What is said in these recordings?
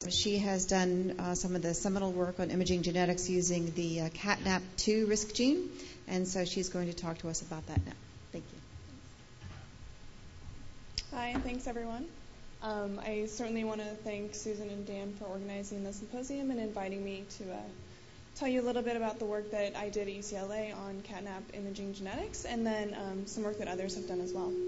She has done some of the seminal work on imaging genetics using the CatNap2 risk gene, and so she's going to talk to us about that now. Thank you. Hi, and thanks everyone. I certainly want to thank Susan and Dan for organizing the symposium and inviting me to tell you a little bit about the work that I did at UCLA on CatNap imaging genetics, and then some work that others have done as well.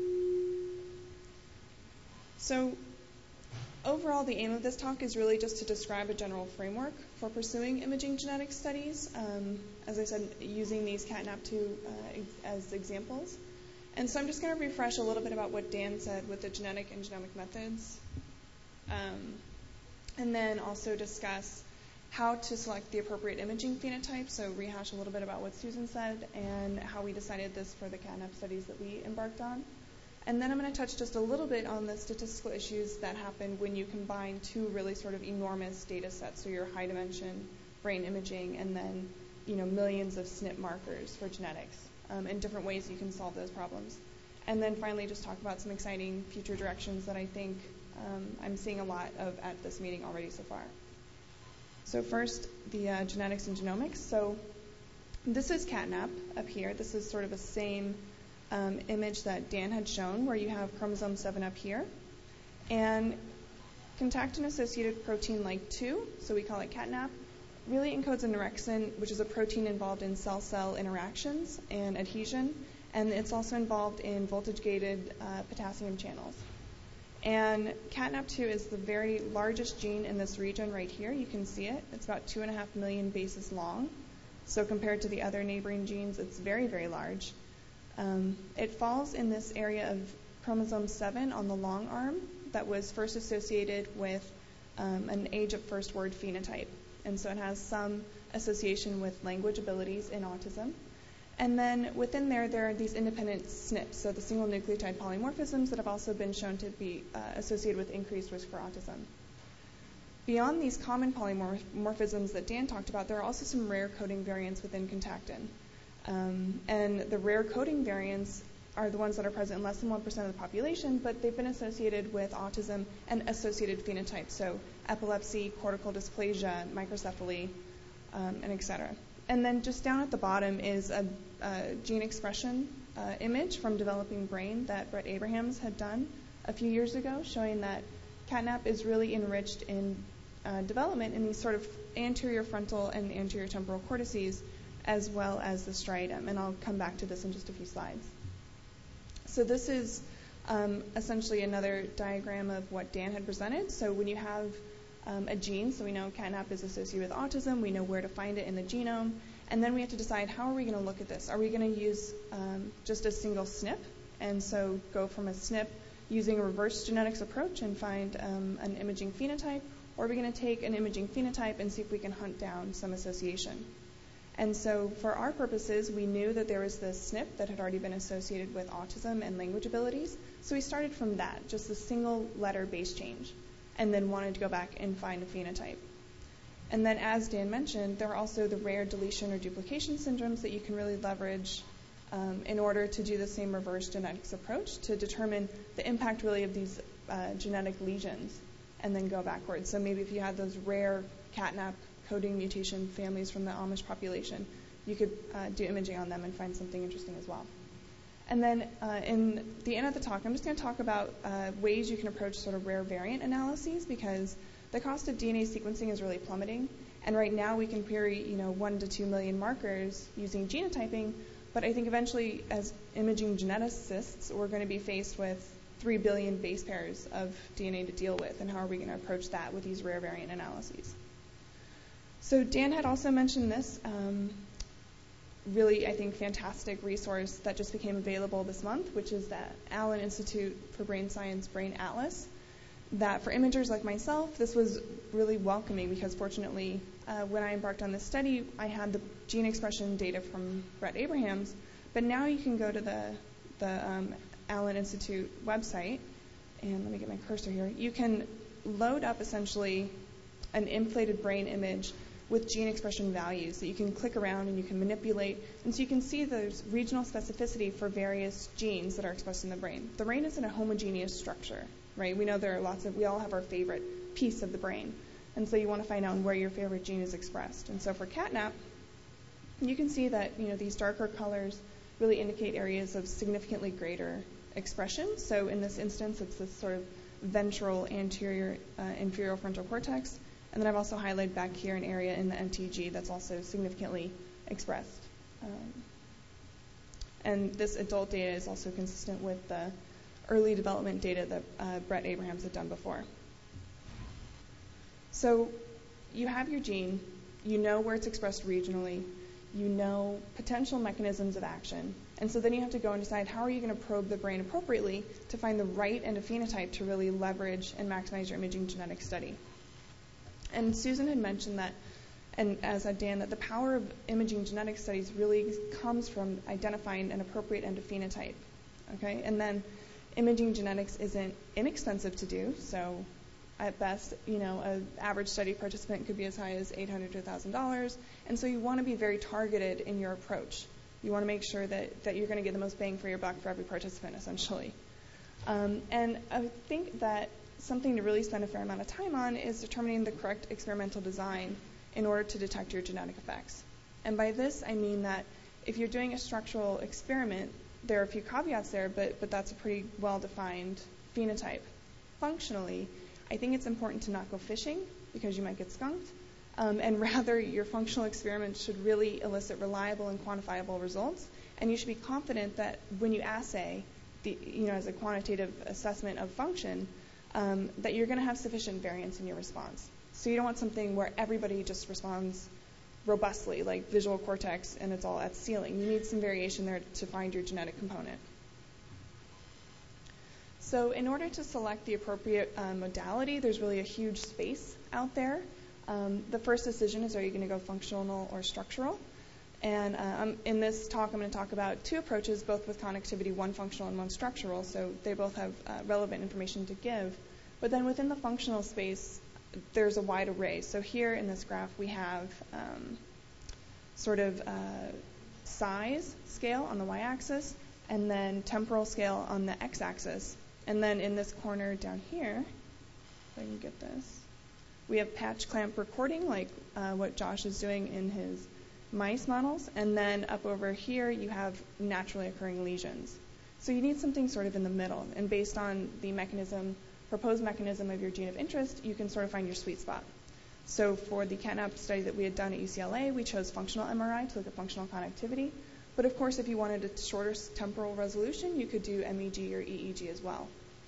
So overall, the aim of this talk is really just to describe a general framework for pursuing imaging genetic studies, as I said, using these CatNap2 as examples. And so I'm just going to refresh a little bit about what Dan said with the genetic and genomic methods, and then also discuss how to select the appropriate imaging phenotype, so rehash a little bit about what Susan said and how we decided this for the CatNap studies that we embarked on. And then I'm going to touch just a little bit on the statistical issues that happen when you combine two really sort of enormous data sets, so your high dimension brain imaging and then millions of SNP markers for genetics, and different ways you can solve those problems. And then finally just talk about some exciting future directions that I think I'm seeing a lot of at this meeting already so far. So first, the genetics and genomics. So this is CatNap up here. This is sort of the same image that Dan had shown, where you have chromosome 7 up here. And contactin-associated protein like 2, so we call it CatNap, really encodes a orexin, which is a protein involved in cell-cell interactions and adhesion, and it's also involved in voltage-gated potassium channels. And CatNap2 is the very largest gene in this region right here. You can see it. It's about 2.5 million bases long. So compared to the other neighboring genes, it's very, very large. It falls in this area of chromosome 7 on the long arm that was first associated with an age of first word phenotype. And so it has some association with language abilities in autism. And then within there are these independent SNPs, so the single nucleotide polymorphisms that have also been shown to be associated with increased risk for autism. Beyond these common polymorphisms that Dan talked about, there are also some rare coding variants within contactin. And the rare coding variants are the ones that are present in less than 1% of the population, but they've been associated with autism and associated phenotypes, so epilepsy, cortical dysplasia, microcephaly, and et cetera. And then just down at the bottom is a gene expression image from Developing Brain that Brett Abrahams had done a few years ago, showing that CatNap is really enriched in development in these sort of anterior frontal and anterior temporal cortices, as well as the striatum. And I'll come back to this in just a few slides. So this is essentially another diagram of what Dan had presented. So when you have a gene, so we know CatNap is associated with autism, we know where to find it in the genome, and then we have to decide how are we going to look at this. Are we going to use just a single SNP, and so go from a SNP using a reverse genetics approach and find an imaging phenotype, or are we going to take an imaging phenotype and see if we can hunt down some association? And so for our purposes, we knew that there was this SNP that had already been associated with autism and language abilities, so we started from that, just a single letter base change, and then wanted to go back and find a phenotype. And then as Dan mentioned, there are also the rare deletion or duplication syndromes that you can really leverage in order to do the same reverse genetics approach to determine the impact really of these genetic lesions and then go backwards. So maybe if you had those rare CatNap coding mutation families from the Amish population, you could do imaging on them and find something interesting as well. And then in the end of the talk, I'm just going to talk about ways you can approach sort of rare variant analyses, because the cost of DNA sequencing is really plummeting. And right now we can query 1 to 2 million markers using genotyping, but I think eventually as imaging geneticists, we're going to be faced with 3 billion base pairs of DNA to deal with, and how are we going to approach that with these rare variant analyses? So Dan had also mentioned this really, I think, fantastic resource that just became available this month, which is the Allen Institute for Brain Science Brain Atlas. That for imagers like myself, this was really welcoming, because fortunately, when I embarked on this study, I had the gene expression data from Brett Abrahams, but now you can go to the Allen Institute website, and let me get my cursor here. You can load up essentially an inflated brain image with gene expression values that you can click around and you can manipulate. And so you can see there's regional specificity for various genes that are expressed in the brain. The brain isn't a homogeneous structure, right? We know there are we all have our favorite piece of the brain. And so you want to find out where your favorite gene is expressed. And so for CatNap, you can see that these darker colors really indicate areas of significantly greater expression. So in this instance, it's this sort of ventral anterior inferior frontal cortex. And then I've also highlighted back here an area in the MTG that's also significantly expressed. And this adult data is also consistent with the early development data that Brett Abrahams had done before. So you have your gene, you know where it's expressed regionally, you know potential mechanisms of action, and so then you have to go and decide how are you going to probe the brain appropriately to find the right endophenotype to really leverage and maximize your imaging genetic study. And Susan had mentioned that, and as had Dan, that the power of imaging genetic studies really comes from identifying an appropriate endophenotype. Okay, and then imaging genetics isn't inexpensive to do, so at best, an average study participant could be as high as $800 to $1,000, and so you want to be very targeted in your approach. You want to make sure that you're going to get the most bang for your buck for every participant, essentially. And I think that something to really spend a fair amount of time on is determining the correct experimental design in order to detect your genetic effects. And by this, I mean that if you're doing a structural experiment, there are a few caveats there, but that's a pretty well-defined phenotype. Functionally, I think it's important to not go fishing because you might get skunked, and rather your functional experiments should really elicit reliable and quantifiable results, and you should be confident that when you assay, as a quantitative assessment of function, that you're going to have sufficient variance in your response. So you don't want something where everybody just responds robustly, like visual cortex, and it's all at ceiling. You need some variation there to find your genetic component. So in order to select the appropriate modality, there's really a huge space out there. The first decision is, are you going to go functional or structural? And in this talk, I'm going to talk about two approaches, both with connectivity, one functional and one structural, so they both have relevant information to give. But then within the functional space, there's a wide array. So here in this graph, we have size scale on the y-axis, and then temporal scale on the x-axis. And then in this corner down here, if I can get this, we have patch clamp recording, like what Josh is doing in his mice models. And then up over here, you have naturally occurring lesions. So you need something sort of in the middle. And based on the proposed mechanism of your gene of interest, you can sort of find your sweet spot. So for the CatNap study that we had done at UCLA, we chose functional MRI to look at functional connectivity. But of course, if you wanted a shorter temporal resolution, you could do MEG or EEG as well.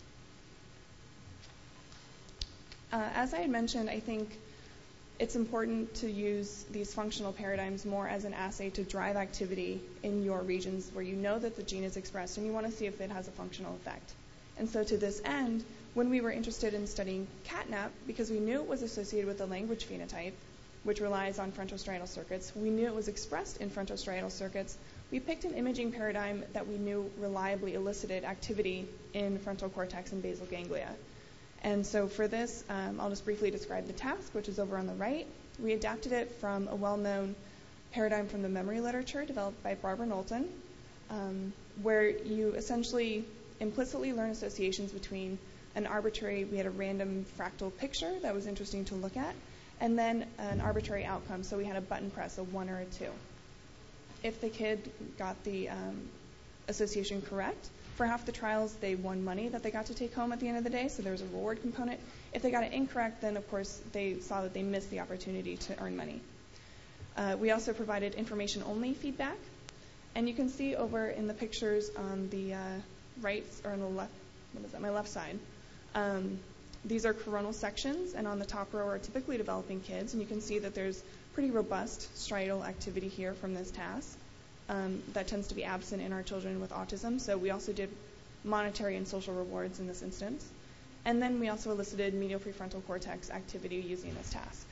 As I had mentioned, I think it's important to use these functional paradigms more as an assay to drive activity in your regions where you know that the gene is expressed and you want to see if it has a functional effect. And so to this end, when we were interested in studying CatNap, because we knew it was associated with the language phenotype, which relies on frontostriatal circuits, we knew it was expressed in frontostriatal circuits, we picked an imaging paradigm that we knew reliably elicited activity in frontal cortex and basal ganglia. And so for this, I'll just briefly describe the task, which is over on the right. We adapted it from a well-known paradigm from the memory literature developed by Barbara Knowlton, where you essentially implicitly learn associations between we had a random fractal picture that was interesting to look at, and then an arbitrary outcome. So we had a button press, a 1 or a 2. If the kid got the association correct, for half the trials, they won money that they got to take home at the end of the day, so there was a reward component. If they got it incorrect, then, of course, they saw that they missed the opportunity to earn money. We also provided information-only feedback, and you can see over in the pictures on the right, or on the left, my left side, these are coronal sections, and on the top row are typically developing kids, and you can see that there's pretty robust striatal activity here from this task. That tends to be absent in our children with autism, so we also did monetary and social rewards in this instance. And then we also elicited medial prefrontal cortex activity using this task.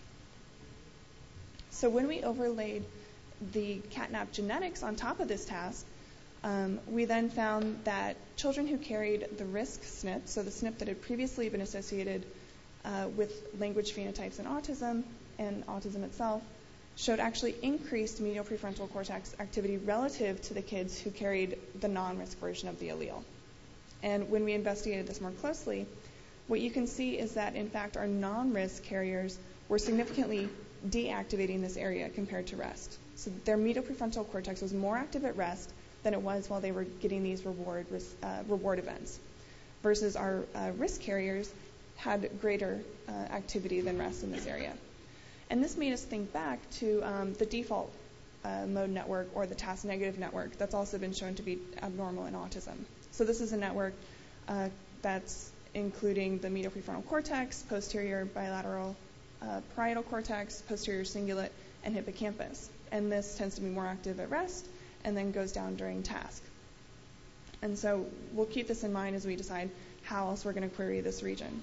So when we overlaid the CatNap genetics on top of this task, we then found that children who carried the risk SNP, so the SNP that had previously been associated with language phenotypes in autism and autism itself, showed actually increased medial prefrontal cortex activity relative to the kids who carried the non-risk version of the allele. And when we investigated this more closely, what you can see is that, in fact, our non-risk carriers were significantly deactivating this area compared to rest. So their medial prefrontal cortex was more active at rest than it was while they were getting these reward events, versus our risk carriers had greater activity than rest in this area. And this made us think back to the default mode network, or the task negative network, that's also been shown to be abnormal in autism. So this is a network that's including the medial prefrontal cortex, posterior bilateral parietal cortex, posterior cingulate, and hippocampus. And this tends to be more active at rest and then goes down during task. And so we'll keep this in mind as we decide how else we're going to query this region.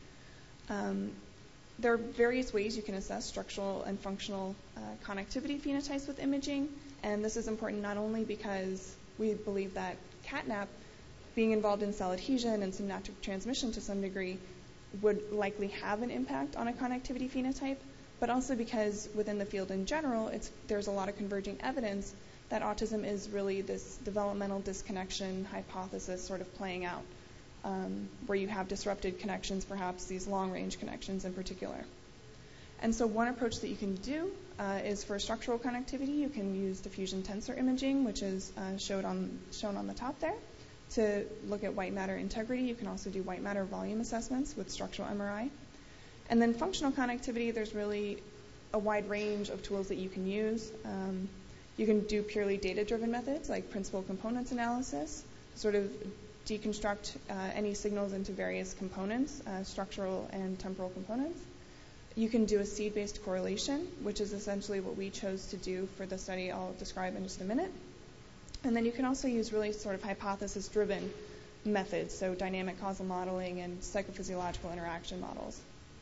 There are various ways you can assess structural and functional connectivity phenotypes with imaging, and this is important not only because we believe that catnap, being involved in cell adhesion and synaptic transmission to some degree, would likely have an impact on a connectivity phenotype, but also because within the field in general, there's a lot of converging evidence that autism is really this developmental disconnection hypothesis sort of playing out, where you have disrupted connections, perhaps these long-range connections in particular. And so one approach that you can do is for structural connectivity. You can use diffusion tensor imaging, which is shown on the top there, to look at white matter integrity. You can also do white matter volume assessments with structural MRI. And then functional connectivity, there's really a wide range of tools that you can use. You can do purely data-driven methods like principal components analysis, sort of deconstruct any signals into various components, structural and temporal components. You can do a seed-based correlation, which is essentially what we chose to do for the study I'll describe in just a minute. And then you can also use really sort of hypothesis-driven methods, so dynamic causal modeling and psychophysiological interaction models.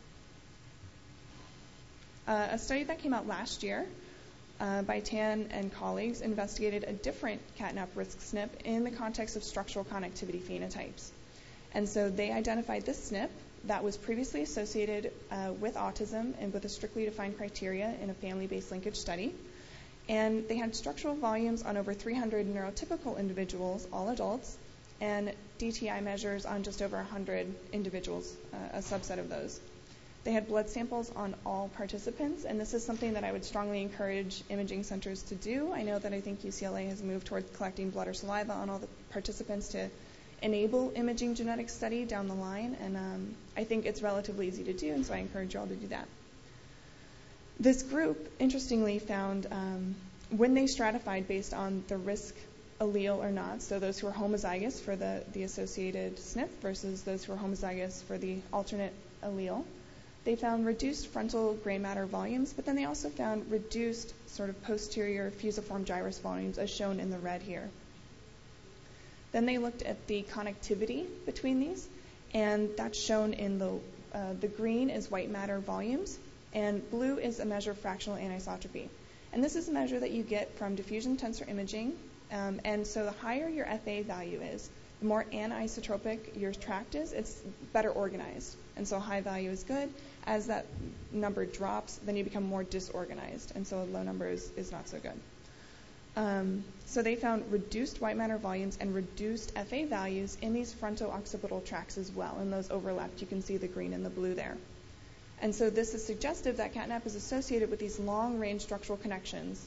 A study that came out last year by Tan and colleagues investigated a different catnap risk SNP in the context of structural connectivity phenotypes. And so they identified this SNP that was previously associated with autism and with a strictly defined criteria in a family-based linkage study. And they had structural volumes on over 300 neurotypical individuals, all adults, and DTI measures on just over 100 individuals, a subset of those. They had blood samples on all participants, and this is something that I would strongly encourage imaging centers to do. I think UCLA has moved toward collecting blood or saliva on all the participants to enable imaging genetic study down the line, and I think it's relatively easy to do, and so I encourage you all to do that. This group, interestingly, found when they stratified based on the risk allele or not, so those who were homozygous for the associated SNP versus those who were homozygous for the alternate allele, they found reduced frontal gray matter volumes, but then they also found reduced sort of posterior fusiform gyrus volumes, as shown in the red here. Then they looked at the connectivity between these, and that's shown in the green is white matter volumes, and blue is a measure of fractional anisotropy. And this is a measure that you get from diffusion tensor imaging, and so the higher your FA value is, the more anisotropic your tract is, it's better organized. And so high value is good. As that number drops, then you become more disorganized, and so a low number is not so good. So they found reduced white matter volumes and reduced FA values in these fronto-occipital tracts as well, and those overlapped. You can see the green and the blue there. And so this is suggestive that catnap is associated with these long-range structural connections.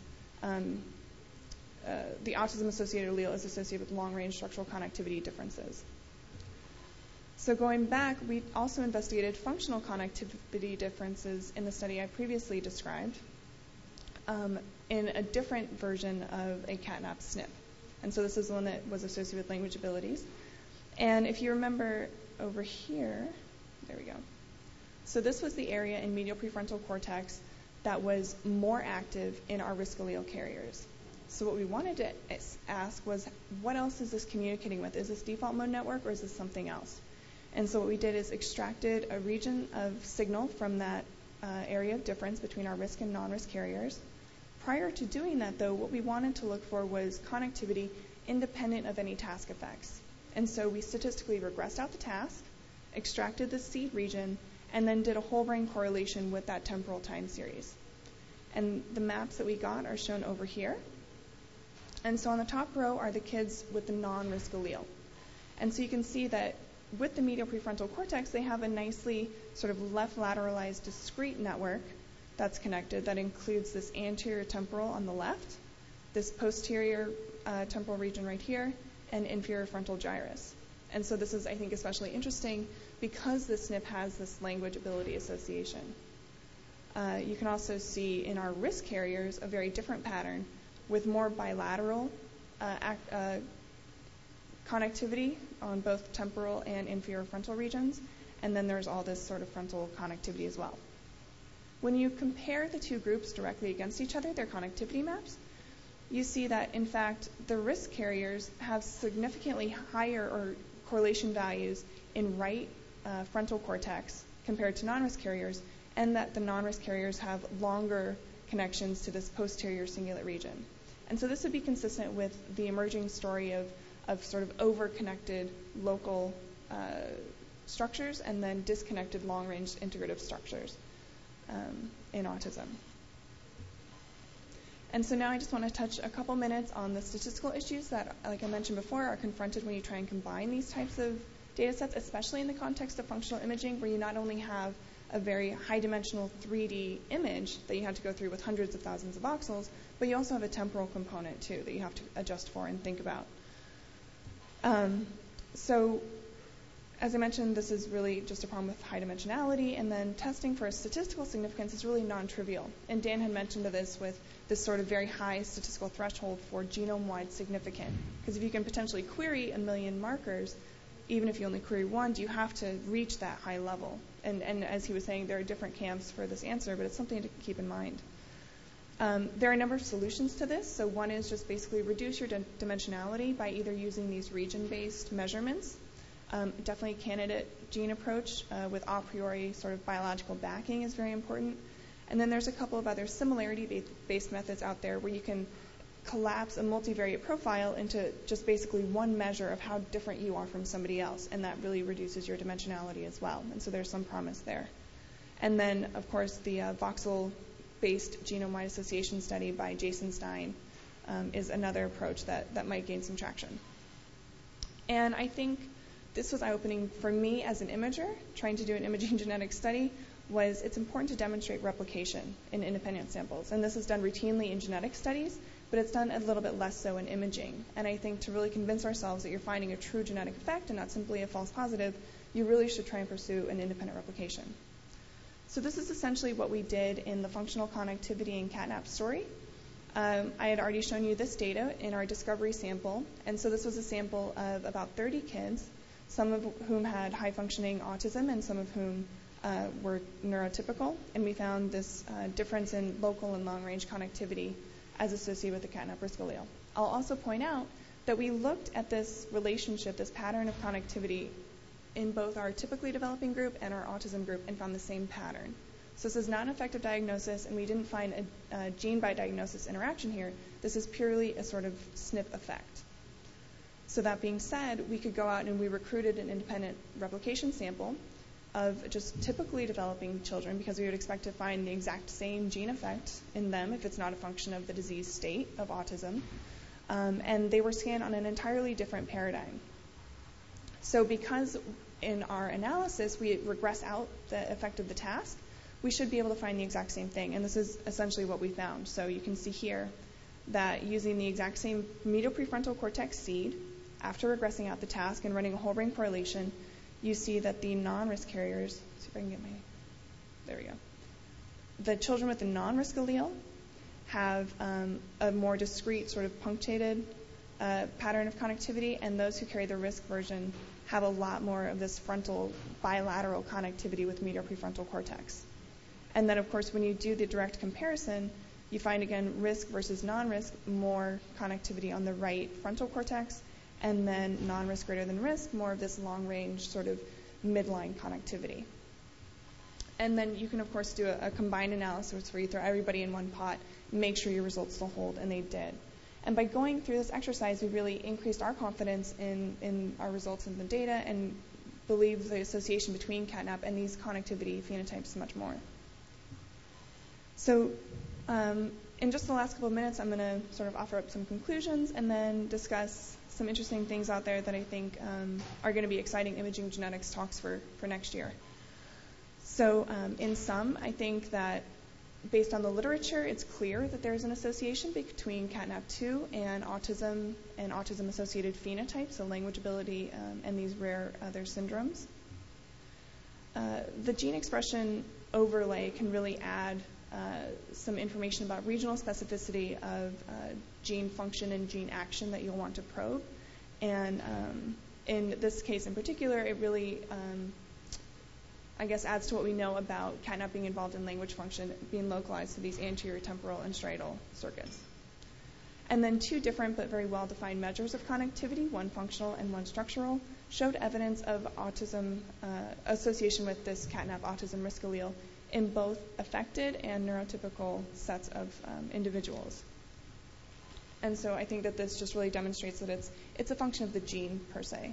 The autism-associated allele is associated with long-range structural connectivity differences. So going back, we also investigated functional connectivity differences in the study I previously described in a different version of a catnap SNP. And so this is the one that was associated with language abilities. And if you remember over here, there we go. So this was the area in medial prefrontal cortex that was more active in our risk allele carriers. So what we wanted to ask was, what else is this communicating with? Is this default mode network, or is this something else? And so what we did is extracted a region of signal from that area of difference between our risk and non-risk carriers. Prior to doing that, though, what we wanted to look for was connectivity independent of any task effects. And so we statistically regressed out the task, extracted the seed region, and then did a whole brain correlation with that temporal time series. And the maps that we got are shown over here. And so on the top row are the kids with the non-risk allele. And so you can see that with the medial prefrontal cortex, they have a nicely sort of left lateralized discrete network that's connected that includes this anterior temporal on the left, this posterior temporal region right here, and inferior frontal gyrus. And so this is, I think, especially interesting because the SNP has this language ability association. You can also see in our risk carriers a very different pattern with more bilateral connectivity on both temporal and inferior frontal regions, and then there's all this sort of frontal connectivity as well. When you compare the two groups directly against each other, their connectivity maps, you see that, in fact, the risk carriers have significantly higher or correlation values in right frontal cortex compared to non-risk carriers, and that the non-risk carriers have longer connections to this posterior cingulate region. And so this would be consistent with the emerging story of sort of over-connected local structures and then disconnected long-range integrative structures in autism. And so now I just want to touch a couple minutes on the statistical issues that, like I mentioned before, are confronted when you try and combine these types of data sets, especially in the context of functional imaging, where you not only have a very high-dimensional 3D image that you have to go through with hundreds of thousands of voxels, but you also have a temporal component, too, that you have to adjust for and think about. So, as I mentioned, this is really just a problem with high dimensionality, and then testing for statistical significance is really non-trivial. And Dan had mentioned this with this sort of very high statistical threshold for genome-wide significant. Because if you can potentially query 1 million markers, even if you only query one, you have to reach that high level. And as he was saying, there are different camps for this answer, but it's something to keep in mind. There are a number of solutions to this. So one is just basically reduce your dimensionality by either using these region-based measurements. Definitely a candidate gene approach with a priori sort of biological backing is very important. And then there's a couple of other similarity-based methods out there where you can collapse a multivariate profile into just basically one measure of how different you are from somebody else, and that really reduces your dimensionality as well. And so there's some promise there. And then, of course, the voxel-based genome-wide association study by Jason Stein is another approach that might gain some traction. And I think this was eye-opening for me as an imager, trying to do an imaging genetics study, was it's important to demonstrate replication in independent samples. And this is done routinely in genetic studies, but it's done a little bit less so in imaging. And I think to really convince ourselves that you're finding a true genetic effect and not simply a false positive, you really should try and pursue an independent replication. So this is essentially what we did in the functional connectivity and CatNap story. I had already shown you this data in our discovery sample. And so this was a sample of about 30 kids, some of whom had high-functioning autism and some of whom were neurotypical. And we found this difference in local and long-range connectivity as associated with the CatNap risk allele. I'll also point out that we looked at this relationship, this pattern of connectivity, in both our typically developing group and our autism group and found the same pattern. So this is not an effective diagnosis, and we didn't find a gene by diagnosis interaction here. This is purely a sort of SNP effect. So that being said, we could go out and we recruited an independent replication sample of just typically developing children because we would expect to find the exact same gene effect in them if it's not a function of the disease state of autism. And they were scanned on an entirely different paradigm. So because in our analysis we regress out the effect of the task, we should be able to find the exact same thing. And this is essentially what we found. So you can see here that using the exact same medial prefrontal cortex seed, after regressing out the task and running a whole brain correlation, you see that the non-risk carriers, see if I can get there we go. The children with the non-risk allele have a more discrete sort of punctated pattern of connectivity, and those who carry the risk version have a lot more of this frontal bilateral connectivity with medial prefrontal cortex. And then, of course, when you do the direct comparison, you find, again, risk versus non-risk, more connectivity on the right frontal cortex, and then non-risk greater than risk, more of this long-range sort of midline connectivity. And then you can, of course, do a combined analysis where you throw everybody in one pot and make sure your results still hold, and they did. And by going through this exercise, we really increased our confidence in our results in the data and believe the association between CatNap and these connectivity phenotypes much more. So in just the last couple of minutes, I'm going to sort of offer up some conclusions and then discuss some interesting things out there that I think are going to be exciting imaging genetics talks for next year. So in sum, I think that based on the literature, it's clear that there's an association between CatNap2 and autism-associated phenotypes, so language ability and these rare other syndromes. The gene expression overlay can really add some information about regional specificity of gene function and gene action that you'll want to probe. And in this case in particular, it really, I guess, adds to what we know about CatNap being involved in language function being localized to these anterior temporal and striatal circuits. And then two different but very well-defined measures of connectivity, one functional and one structural, showed evidence of autism association with this CatNap autism risk allele in both affected and neurotypical sets of individuals. And so I think that this just really demonstrates that it's a function of the gene per se.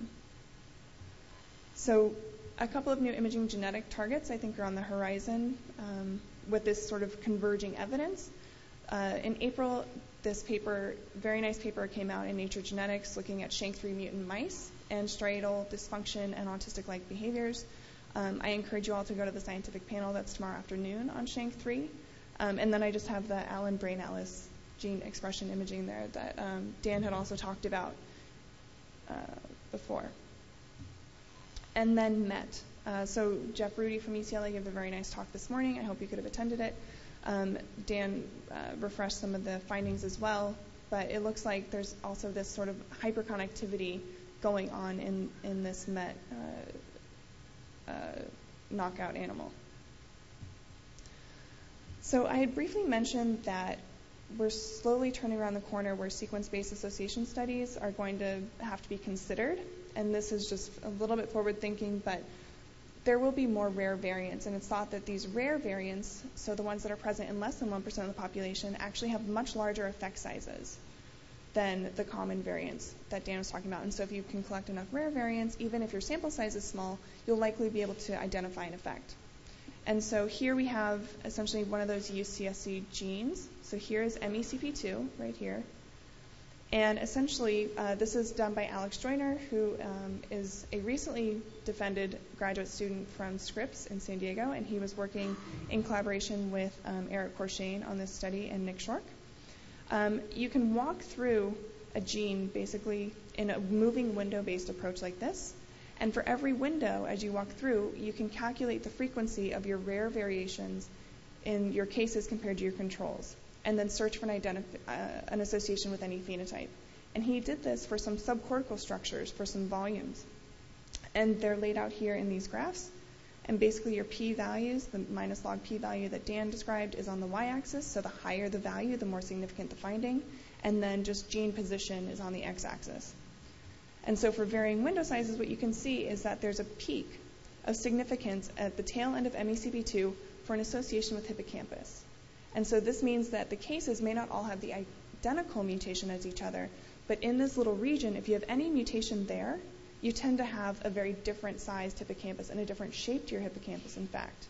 So a couple of new imaging genetic targets I think are on the horizon with this sort of converging evidence. In April, this paper, very nice paper, came out in Nature Genetics looking at SHANK3 mutant mice and striatal dysfunction and autistic-like behaviors. I encourage you all to go to the scientific panel that's tomorrow afternoon on SHANK3. And then I just have the Allen Brain Atlas gene expression imaging there that Dan had also talked about before. And then MET. So Jeff Rudy from UCLA gave a very nice talk this morning. I hope you could have attended it. Dan refreshed some of the findings as well, but it looks like there's also this sort of hyperconnectivity going on in this MET knockout animal. So I had briefly mentioned that we're slowly turning around the corner where sequence-based association studies are going to have to be considered, and this is just a little bit forward-thinking, but there will be more rare variants, and it's thought that these rare variants, so the ones that are present in less than 1% of the population, actually have much larger effect sizes than the common variants that Dan was talking about. And so if you can collect enough rare variants, even if your sample size is small, you'll likely be able to identify an effect. And so here we have essentially one of those UCSC genes. So here is MECP2 right here. And essentially, this is done by Alex Joyner, who is a recently defended graduate student from Scripps in San Diego, and he was working in collaboration with Eric Courchain on this study and Nick Shork. You can walk through a gene basically in a moving window-based approach like this, and for every window, as you walk through, you can calculate the frequency of your rare variations in your cases compared to your controls, and then search for an association with any phenotype. And he did this for some subcortical structures, for some volumes. And they're laid out here in these graphs. And basically your p-values, the minus log p-value that Dan described, is on the y-axis. So the higher the value, the more significant the finding. And then just gene position is on the x-axis. And so for varying window sizes, what you can see is that there's a peak of significance at the tail end of MECP2 for an association with hippocampus. And so this means that the cases may not all have the identical mutation as each other, but in this little region, if you have any mutation there, you tend to have a very different sized hippocampus and a different shape to your hippocampus, in fact.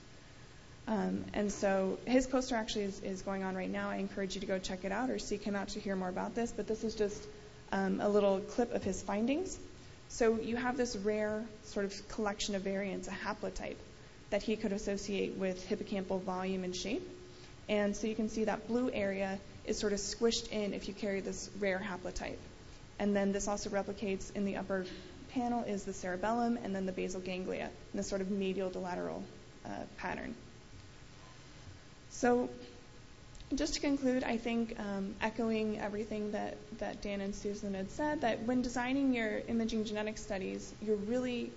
And so his poster actually is going on right now. I encourage you to go check it out or seek him out to hear more about this, but this is just a little clip of his findings. So you have this rare sort of collection of variants, a haplotype, that he could associate with hippocampal volume and shape. And so you can see that blue area is sort of squished in if you carry this rare haplotype. And then this also replicates in the upper panel is the cerebellum and then the basal ganglia in this sort of medial to lateral pattern. So just to conclude, I think echoing everything that Dan and Susan had said, that when designing your imaging genetic studies, you're really,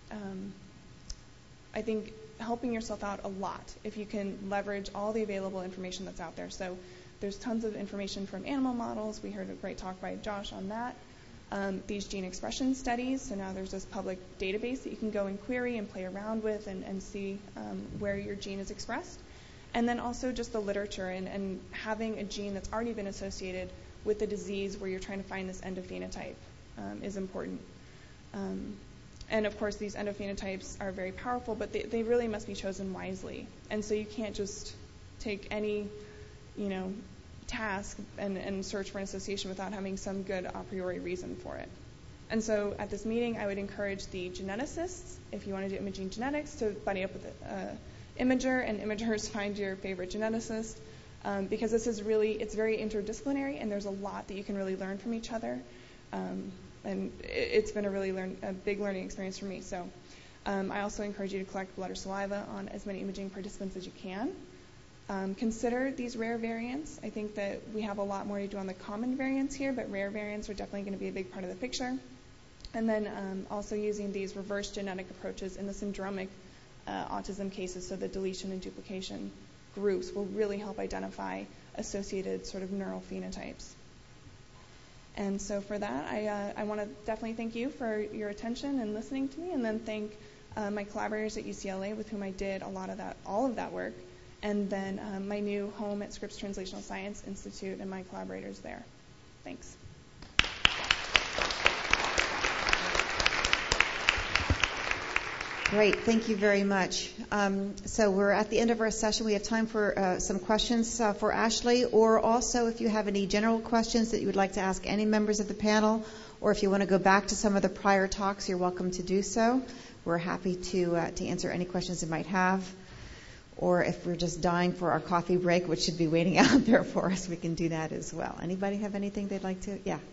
I think, helping yourself out a lot if you can leverage all the available information that's out there. So there's tons of information from animal models. We heard a great talk by Josh on that. These gene expression studies, so now there's this public database that you can go and query and play around with and see where your gene is expressed. And then also just the literature and having a gene that's already been associated with a disease where you're trying to find this endophenotype is important. And of course, these endophenotypes are very powerful, but they really must be chosen wisely. And so you can't just take any, task and search for an association without having some good a priori reason for it. And so at this meeting, I would encourage the geneticists, if you want to do imaging genetics, to buddy up with an imager, and imagers find your favorite geneticist, because this is really, it's very interdisciplinary, and there's a lot that you can really learn from each other. And it's been a big learning experience for me. So I also encourage you to collect blood or saliva on as many imaging participants as you can. Consider these rare variants. I think that we have a lot more to do on the common variants here, but rare variants are definitely going to be a big part of the picture. And then also using these reverse genetic approaches in the syndromic autism cases, so the deletion and duplication groups will really help identify associated sort of neural phenotypes. And so for that, I want to definitely thank you for your attention and listening to me, and then thank my collaborators at UCLA with whom I did all of that work, and then my new home at Scripps Translational Science Institute and my collaborators there. Thanks. Great. Thank you very much. So we're at the end of our session. We have time for some questions for Ashley, or also if you have any general questions that you would like to ask any members of the panel, or if you want to go back to some of the prior talks, you're welcome to do so. We're happy to answer any questions you might have. Or if we're just dying for our coffee break, which should be waiting out there for us, we can do that as well. Anybody have anything they'd like to? Yeah.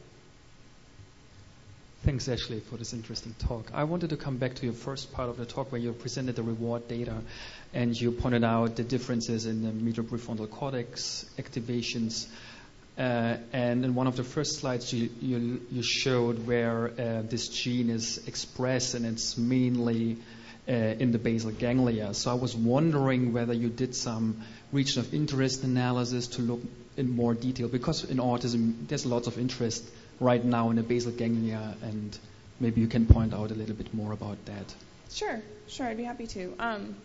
Thanks, Ashley, for this interesting talk. I wanted to come back to your first part of the talk where you presented the reward data, and you pointed out the differences in the medial prefrontal cortex activations. And in one of the first slides, you showed where this gene is expressed, and it's mainly in the basal ganglia. So I was wondering whether you did some region of interest analysis to look in more detail, because in autism there's lots of interest right now in the basal ganglia, and maybe you can point out a little bit more about that. Sure, I'd be happy to.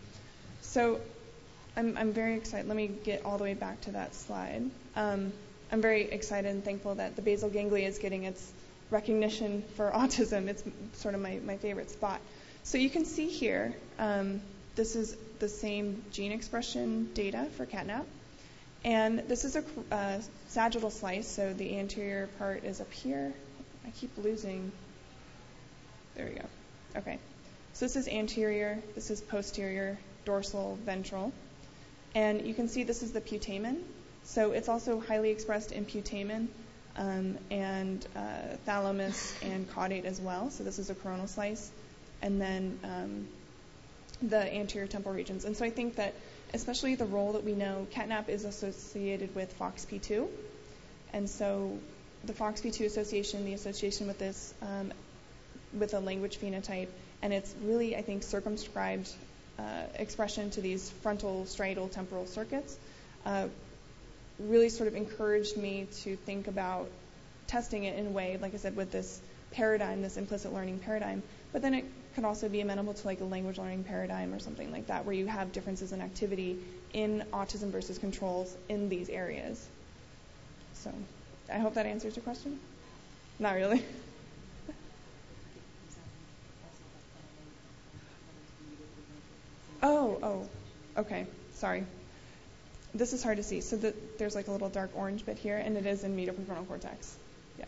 So I'm very excited. Let me get all the way back to that slide. I'm very excited and thankful that the basal ganglia is getting its recognition for autism. It's sort of my favorite spot. So you can see here, this is the same gene expression data for catnap. And this is a sagittal slice, so the anterior part is up here. I keep losing. There we go. Okay. So this is anterior, this is posterior, dorsal, ventral. And you can see this is the putamen. So it's also highly expressed in putamen and thalamus and caudate as well. So this is a coronal slice. And then the anterior temporal regions. And so I think that especially the role that we know, catnap is associated with FOXP2. And so the FOXP2 association, the association with this, with a language phenotype, and it's really, I think, circumscribed expression to these frontal striatal temporal circuits, really sort of encouraged me to think about testing it in a way, like I said, with this paradigm, this implicit learning paradigm. But then it could also be amenable to like a language learning paradigm or something like that, where you have differences in activity in autism versus controls in these areas. So I hope that answers your question. Not really. Oh, okay. Sorry. This is hard to see. So there's like a little dark orange bit here, and it is in medial prefrontal cortex. Yeah.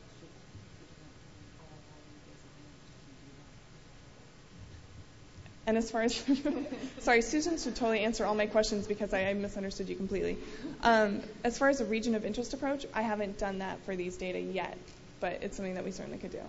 And as far as, sorry, Susan should totally answer all my questions because I misunderstood you completely. As far as a region of interest approach, I haven't done that for these data yet, but it's something that we certainly could do.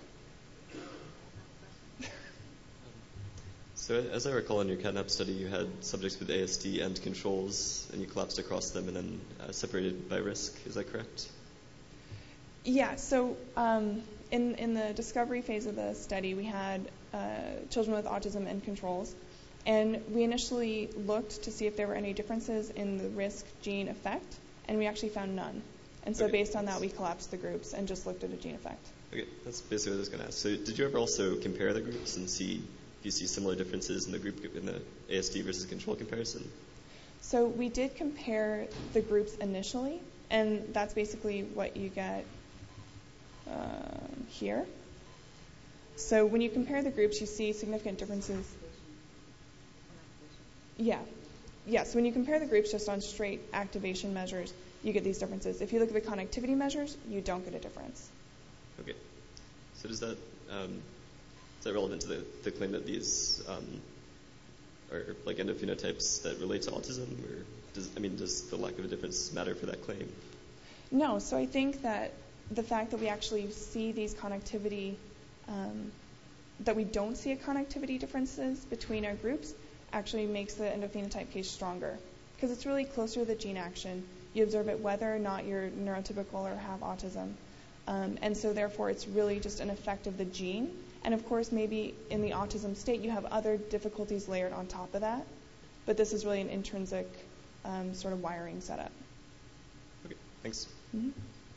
So as I recall in your catnap study, you had subjects with ASD and controls, and you collapsed across them and then separated by risk. Is that correct? Yeah. So in the discovery phase of the study, we had children with autism and controls, and we initially looked to see if there were any differences in the risk gene effect, and we actually found none. And so based on that, we collapsed the groups and just looked at a gene effect. Okay, that's basically what I was going to ask. So did you ever also compare the groups and see if you see similar differences in the group in the ASD versus control comparison? So we did compare the groups initially, and that's basically what you get here. So when you compare the groups, you see significant differences. Yeah. yes, when you compare the groups just on straight activation measures, you get these differences. If you look at the connectivity measures, you don't get a difference. Okay. So is that relevant to the claim that these are like endophenotypes that relate to autism, or does the lack of a difference matter for that claim? No. So I think that the fact that we actually see these connectivity, that we don't see a connectivity differences between our groups, actually makes the endophenotype case stronger, because it's really closer to the gene action. You observe it whether or not you're neurotypical or have autism. And so therefore it's really just an effect of the gene. And of course maybe in the autism state you have other difficulties layered on top of that. But this is really an intrinsic sort of wiring setup. Okay, thanks. Mm-hmm.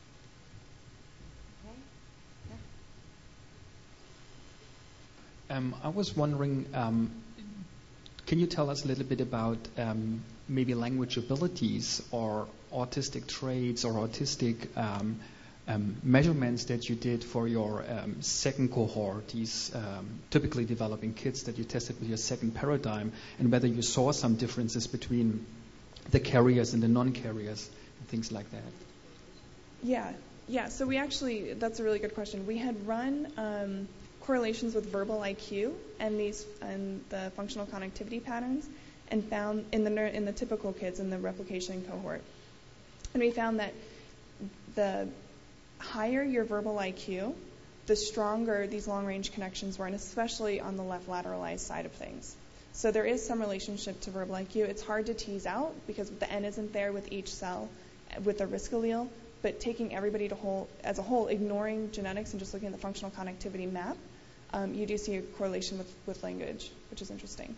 I was wondering, can you tell us a little bit about maybe language abilities or autistic traits or autistic measurements that you did for your second cohort, these typically developing kids that you tested with your second paradigm, and whether you saw some differences between the carriers and the non-carriers and things like that? Yeah. So we actually, that's a really good question. We had run correlations with verbal IQ and the functional connectivity patterns, and found in the typical kids in the replication cohort. And we found that the higher your verbal IQ, the stronger these long-range connections were, and especially on the left lateralized side of things. So there is some relationship to verbal IQ. It's hard to tease out because the N isn't there with each cell with the risk allele, but taking everybody as a whole, ignoring genetics and just looking at the functional connectivity map, you do see a correlation with language, which is interesting.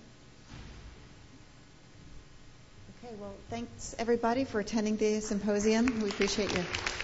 Okay, well, thanks everybody for attending the symposium. We appreciate you.